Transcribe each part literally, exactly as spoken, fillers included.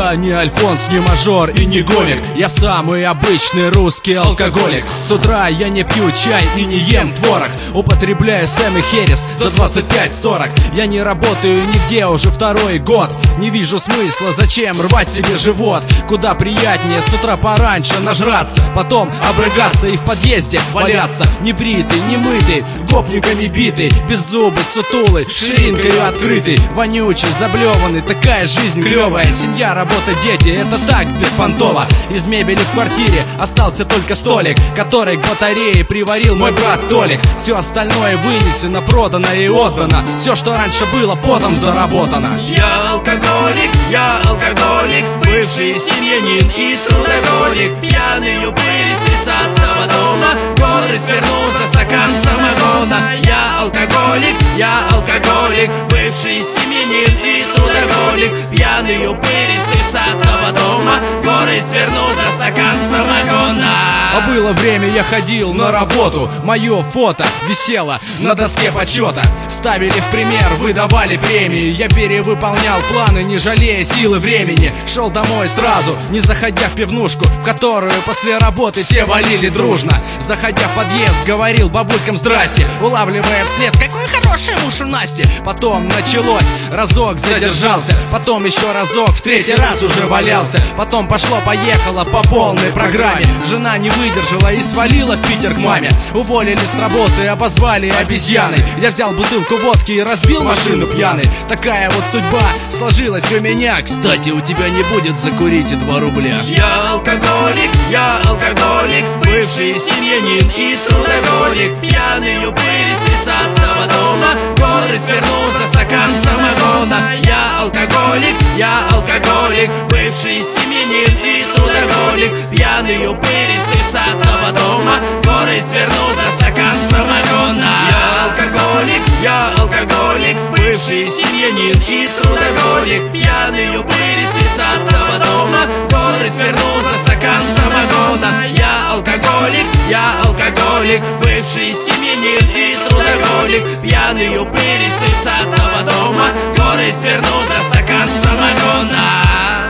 Я не Альфонс, не мажор и не гомик. Я самый обычный русский алкоголик. С утра я не пью чай и не ем творог. Употребляю Сэм и Херес за двадцать пять сорок. Я не работаю нигде уже второй год. Не вижу смысла, зачем рвать себе живот. Куда приятнее с утра пораньше нажраться, потом обрыгаться и в подъезде валяться. Небритый, немытый, гопниками битый, беззубый, сутулый, ширинкой открытый, вонючий, заблеванный. Такая жизнь клевая. Семья, работа, дети, это так беспонтово. Из мебели в квартире остался только столик, который к батарее приварил мой брат Толик. Все остальное вынесено, продано и отдано. Все, что раньше было, потом заработано. Я алкоголик, я алкоголик, бывший семьянин и трудоголик. Пьяный упырь из тридцатого дома, горы свернул за стакан самогона. Я алкоголик, я алкоголик, бывший семьянин и трудоголик. Пьяный упырь из тридцатого дома, горы свернул за стакан самогона. А было время, я ходил на работу. Мое фото висело на доске почета. Ставили в пример, выдавали премии. Я перевыполнял планы, не жалея силы времени. Шел домой сразу, не заходя в пивнушку, в которую после работы все валили дружно. Заходя в подъезд, говорил бабулькам здрасте, улавливая вслед: какой хороший муж у Насти. Потом началось, разок задержался, потом еще разок, в третий раз уже валялся. Потом пошло-поехало по полной программе. Жена не выдержала и свалила в Питер к маме. Уволили с работы, обозвали обезьяной. Я взял бутылку водки и разбил машину пьяной. Такая вот судьба сложилась у меня. Кстати, у тебя не будет закурить и два рубля. Я алкоголик, я алкоголик, бывший семьянин и трудоголик. Пьяный упырь из тридцатого дома, горы свернул за стакан самогона. Я алкоголик, я алкоголик, бывший семьянин и трудоголик. Пьяный упырь из тридцатого дома, горы свернул за стакан самогона. Я алкоголик, я алкоголик, бывший семьянин и трудоголик. Пьяный упырь из тридцатого дома, горы свернул за стакан самогона. Я алкоголик, я алкоголик, бывший семьянин и трудоголик. Пьяный упырь из тридцатого дома, горы свернул за стакан самогона.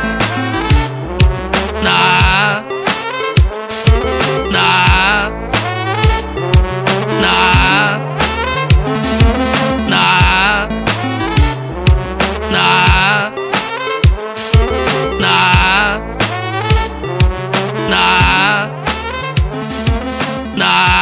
На, на, на, на, на, на, на, на.